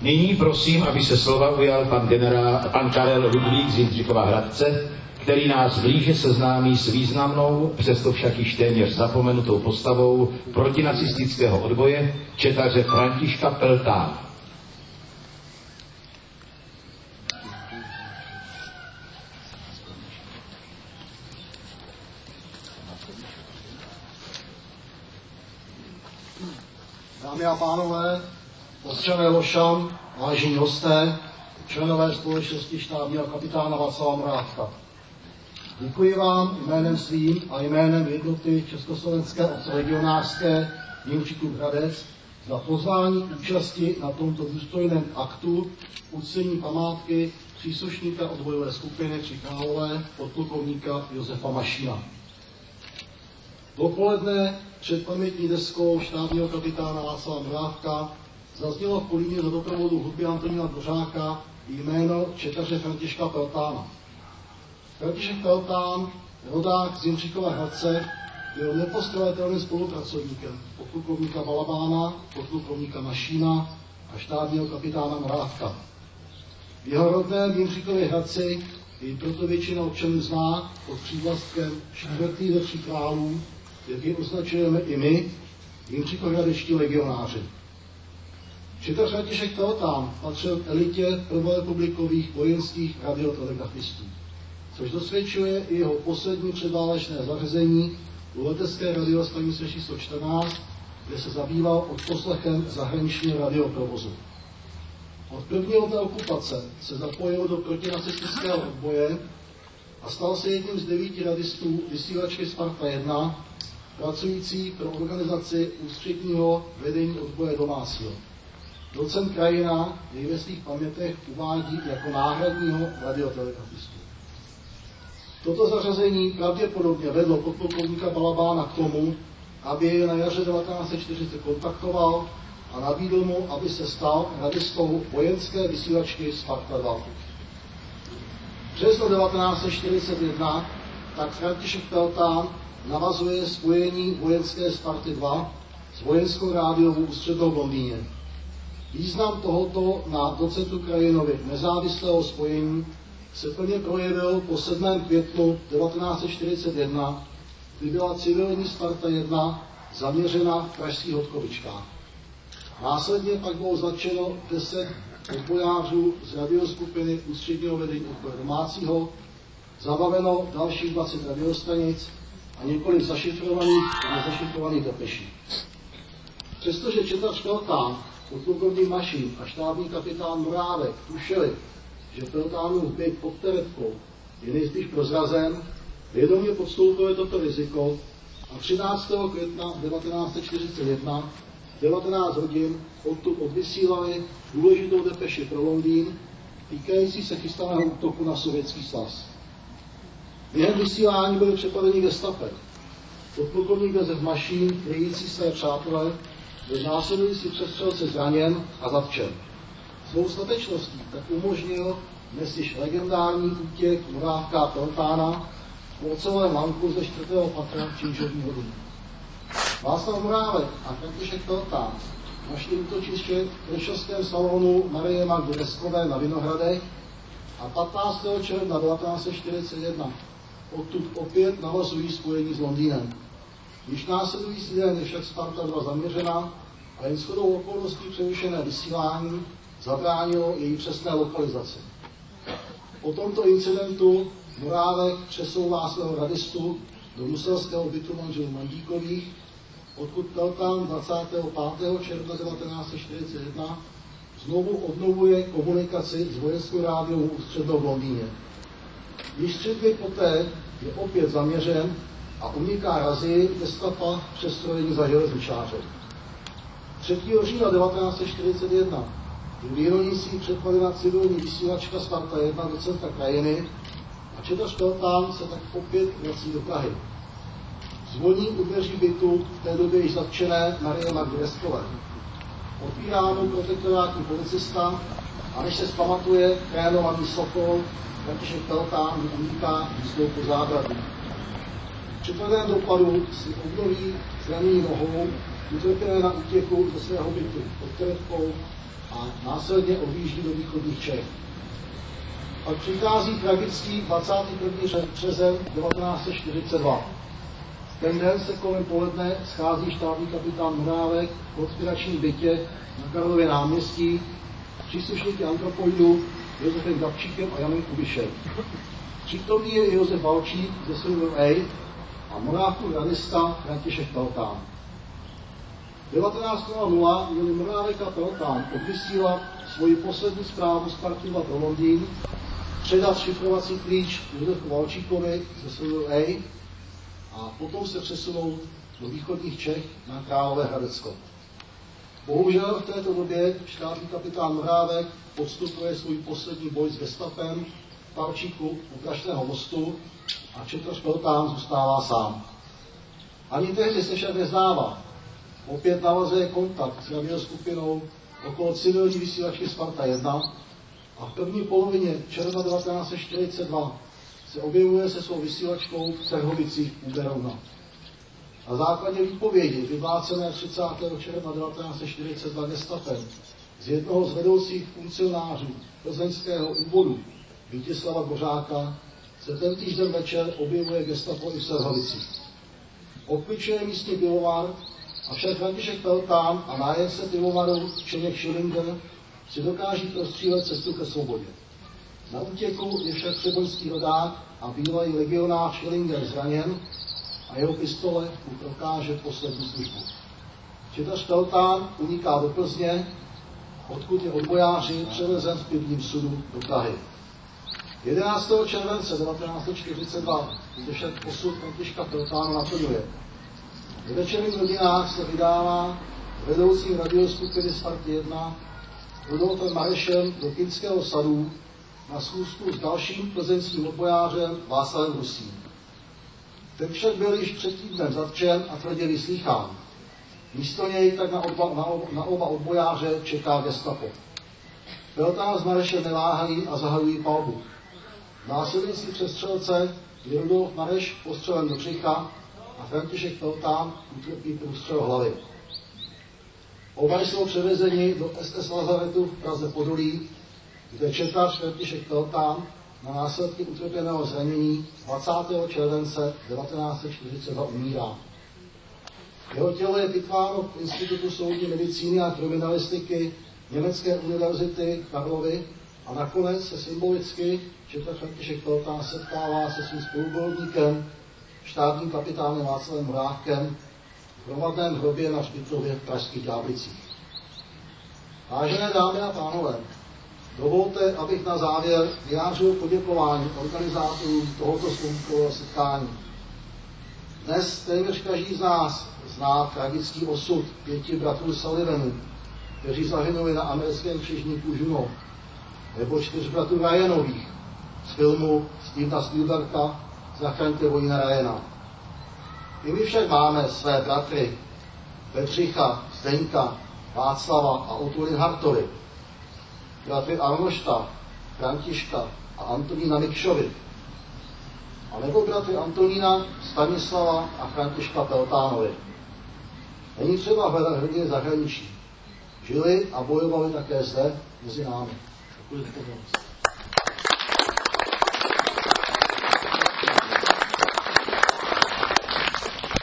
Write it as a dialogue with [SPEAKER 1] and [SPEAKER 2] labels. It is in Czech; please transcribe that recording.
[SPEAKER 1] Nyní prosím, aby se slova ujal pan Karel Ludvík z Jindřichova Hradce, který nás blíže seznámí s významnou, přesto však již téměř zapomenutou postavou protinacistického odboje četaře Františka Peltána.
[SPEAKER 2] Dámy a pánové, ostřené Lošan, vážení hosté, členové společnosti štábního kapitána Václava Morávka. Děkuji vám jménem svým a jménem jednoty Československé obce legionářské Jindřichův Hradec za pozvání účasti na tomto důstojném aktu uctění památky příslušníka odbojové skupiny Tři králové podplukovníka Josefa Mašína. Dopoledne před pamětní deskou štábního kapitána Václava Morávka zaznělo v Kolíně za doprovodu hudby Antonína Dvořáka jméno četaře Františka Peltána. František Peltán, rodák z Jindřichova Hradce, byl nepostradatelným spolupracovníkem podplukovníka Balabána, podplukovníka Mašína a štábního kapitána Morávka. V jeho rodném Jindřichově Hradci jej proto většina občanů zná pod přívlastkem čtvrtý ze tří králů, jak ji označujeme i my, jindřichohradečtí legionáři. Četař František Peltán patřil k elitě prvorepublikových vojenských radiotelegrafistů, což dosvědčuje i jeho poslední předválečné zařazení u letecké radiostanice číslo 14, kde se zabýval odposlechem zahraničního radioprovozu. Od prvního dne okupace se zapojil do protinacistického odboje a stal se jedním z 9 radistů vysílačky Sparta 1, pracující pro organizaci ústředního vedení odboje domácího. Docent Krajina jej ve svých pamětech uvádí jako náhradního radiotelegrafistu. Toto zařazení pravděpodobně vedlo podplukovníka Balabána k tomu, aby jej na jaře 1940 kontaktoval a nabídl mu, aby se stal radistou vojenské vysílačky Sparta 2. V březnu 1941 tak František Peltán navazuje spojení vojenské Sparty 2 s vojenskou rádiovou ústřednou v Londýně. Význam tohoto na docentu Krajinovi nezávislého spojení se plně projevil po 7. květnu 1941, kdy byla civilní Sparta 1 zaměřena v pražských Hodkovičkách. Následně pak bylo zatčeno 10 odbojářů z radioskupiny ústředního vedení odboje domácího, zabaveno dalších 20 radiostanic a několik zašifrovaných a nezašifrovaných depeší. Přestože četař Peltán, podplukovník Mašín a štábní kapitán Morávek tušili, že Peltánův byt pod Teretkou je nejspíš prozrazen, vědomě podstoupili toto riziko a 13. května 1941 19 hodin odtud odvysílali důležitou depeši pro Londýn týkající se chystaného útoku na Sovětský svaz. Během vysílání byli přepadeni gestapem. Podplukovník Josef Mašín, kryjící své přátele, byl následující přestřelce zraněn a zatčen. Svou statečností tak umožnil dnes již legendární útěk Morávka Peltána po ocelovém lanku ze 4. patra činžovního domu. Václav Morávek a František Peltán našli útočiště v prešovském salonu Marie Magdy Deskové na Vinohradech a 15. června 1941 odtud opět navazují spojení s Londýnem. Již následující den je však Sparta 2 zaměřena a jen shodou okolností přerušené vysílání zabránilo její přesné lokalizaci. Po tomto incidentu Morávek přesouvá svého radistu do muselského bytu manželů Mandíkových, odkud Peltán 25. června 1941 znovu obnovuje komunikaci s vojenskou rádiovou ústřednou v Londýně. Již 3 dny poté je opět zaměřen a uniká razii gestapa přestrojení za železničáře. 3. října 1941 je v Jironicích přepadena civilní vysílačka Sparta 1 docenta Krajiny a četař Peltán se tak opět vrací do Prahy. Zvoní u dveří bytu v té době již zatčené Marie Magdy Deskové. Otvírá mu protektorátní policista a než se zpamatuje trénovaný Sokol, František Peltán uniká jízdou po zábradlí. Při tvrdém dopadu si obnoví zranění nohou, utrpěné na útěku ze svého bytu pod Teretkou a následně odjíždí do východních Čech. Pak přichází tragický 21. březen 1942. Ten den se kolem poledne schází štábní kapitán Morávek v konspiračním bytě na Karlově náměstí, příslušníky antropoidů Josefem Gabčíkem a Janem Kubišem. Přítomný je Josef Valčík ze Silver A a Morávkův radista František Peltán. 19.00 měli Morávek a Peltán odvysílat svoji poslední zprávu z Partiva pro Londýn, předat šifrovací klíč Josefu Valčíkovi ze Silver A a potom se přesunout do východních Čech na Královéhradecko. Bohužel v této době štábní kapitán Morávek podstupuje svůj poslední boj s gestapem v Parčíku u Pražského mostu a četař Peltán zůstává sám. Ani tehdy se však nezdává. Opět navazuje kontakt s radioskupinou okolo civilní vysílačky Sparta 1 a v první polovině června 1942 se objevuje se svou vysílačkou v Cerhovicích u Berouna. Na základě výpovědi vyplácené 30. června 1942 gestapem z jednoho z vedoucích funkcionářů plzeňského úvodu Vítězslava Dvořáka se tentýž den večer objevuje gestapo i v Cerhovicích. Obkličuje místní pivovar, avšak František Peltán a nájemce pivovaru Čeněk Schillinger si dokáží prostřílet cestu ke svobodě. Na útěku je však třeboňský rodák a bývalý legionář Schillinger zraněn a jeho pistole mu prokáže poslední službu. Četař Peltán uniká do Plzně, odkud je odbojáři převezen v pivním sudu do Prahy. 11. července 1942 se však osud Františka Peltána naplňuje. V večerních hodinách se vydává vedoucím radioskupiny Sparty 1 Rudolfem Marešem do Kinského sadu na schůzku s dalším plzeňským odbojářem Václavem Rusím. Ten však byl již před týdnem zatčen a tvrdě vyslýchán. Místo něj tak na oba odbojáře čeká gestapo. Peltán s Marešem neváhají a zahajují palbu. Následující přestřelce je Rudolf Mareš postřelen do břicha a František Peltán utrpí průstřel hlavy. Oba jsou převezeni do SS lazaretu v Praze Podolí, kde četař František Peltán na následky utrpěného zranění 20. července 1942 umírá. Jeho tělo je pitváno v Institutu soudní medicíny a kriminalistiky Německé univerzity Karlovy a nakonec se symbolicky četař František Peltán setkává se svým spolubojovníkem, štábním kapitánem Václavem Morávkem v hromadném hrobě na hřbitově v Pražských Ďáblicích. Vážené dámy a pánové, dovolte, abych na závěr vyjádřil poděkování organizátorům tohoto vzpomínkového setkání. Dnes téměř každý z nás zná tragický osud 5 bratrů Sullivanů, kteří zahynuli na americkém křižníku Juno, nebo 4 bratrů Ryanových z filmu Stevena Spielberga Zachraňte vojína Ryana. I my však máme své bratry Bedřicha, Zdeňka, Václava a Otto Linhartovi, bratry Arnošta, Františka a Antonína Mikšovi, a nebo bratry Antonína, Stanislava a Františka Peltánovi. Není třeba hledat hrdiny zahraničí. Žili a bojovali také zde mezi námi. Děkuji za pozornost.